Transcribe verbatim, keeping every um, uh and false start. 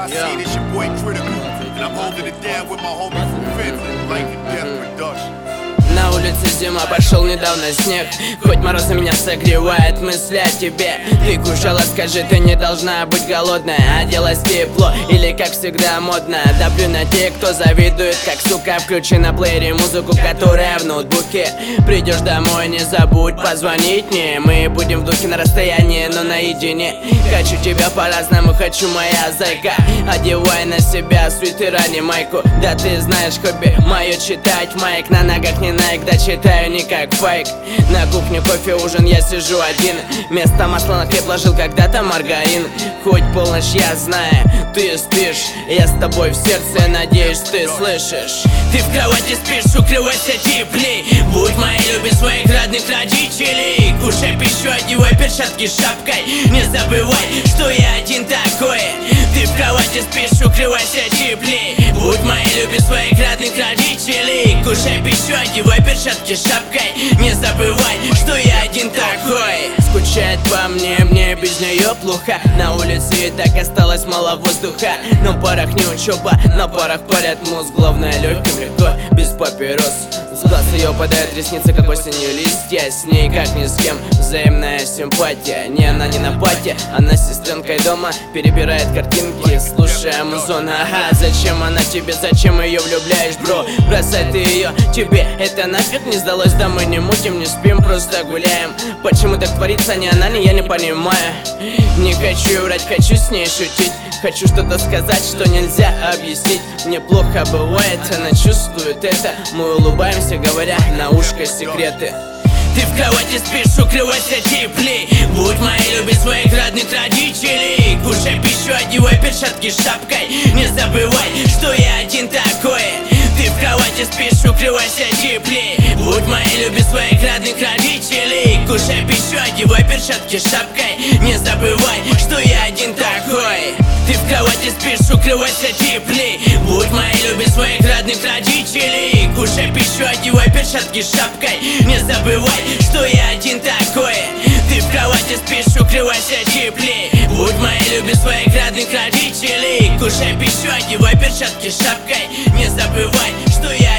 I Yeah. see this your boy Critical, and I'm holding it down with my homie from Finland, Life and Death Production. На улице зима, пошел недавно снег. Хоть мороз меня согревает, мысли о тебе. Ты кушала, скажи, ты не должна быть голодная. Оделась тепло или как всегда модно. Давлю на тех, кто завидует, как сука. Включи на плеере музыку, которая в ноутбуке. Придешь домой, не забудь позвонить мне. Мы будем в духе на расстоянии, но наедине. Хочу тебя по-разному, хочу, моя зайка. Одевай на себя свитер, а не майку. Да ты знаешь, хобби мое читать майк. На ногах не Nike, да читаю не как фейк. На кухне кофе, ужин, я сижу один. Вместо масла на хлеб ложил когда-то маргарин. Хоть полночь, я знаю, ты спишь. Я с тобой в сердце, надеюсь, ты слышишь. Ты в кровати спишь, укрывайся теплей. Будь моей, люби своих родных родителей. Кушай пищу, одевай перчатки шапкой. Не забывай, что я один такой. Ты в кровати спишь, укрывайся теплей. Будь моей, люби своих родных родителей. Кушай пищу, одевай перчатки шапкой. Не забывай, что я один такой. Скучает по мне, мне без нее плохо. На улице и так осталось мало воздуха. Но в парах не учеба, на парах парят мозг. Главное легким легко, без папирос. С глаз ее падают ресницы, как осенью листья. С ней как ни с кем взаимная симпатия. Не она не на пати, она с сестренкой дома перебирает картинки, слушая музон. Ага, зачем она тебе, зачем ее влюбляешь, бро? Бросай ты ее, тебе это нафиг не сдалось. Да мы не мутим, не спим, просто гуляем. Почему так творится, ни она, ни я не понимаю. Не хочу врать, хочу с ней шутить. Хочу что-то сказать, что нельзя объяснить. Мне плохо бывает, она чувствует это. Мы улыбаемся, говоря на ушко секреты. Ты в кровати спишь, укрывайся теплей. Будь моей, люби своих родных родителей. Кушай пищу, одевай перчатки шапкой. Не забывай, что я один такой. Ты в кровати спишь, укрывайся теплей. Будь моей, люби своих родных родителей. Кушай пищу, одевай перчатки шапкой. Не забывай, что я один такой. Ты в кровати спишь, укрывайся теплей. Будь моей, люби своих родных родителей. Кушай пищу, одевай перчатки шапкой. Не забывай, что я один такой. Ты в кровати спишь, укрывайся теплей. Будь моей, люби своих родных родителей. Кушай пищу, одевай перчатки шапкой. Не забывай, что я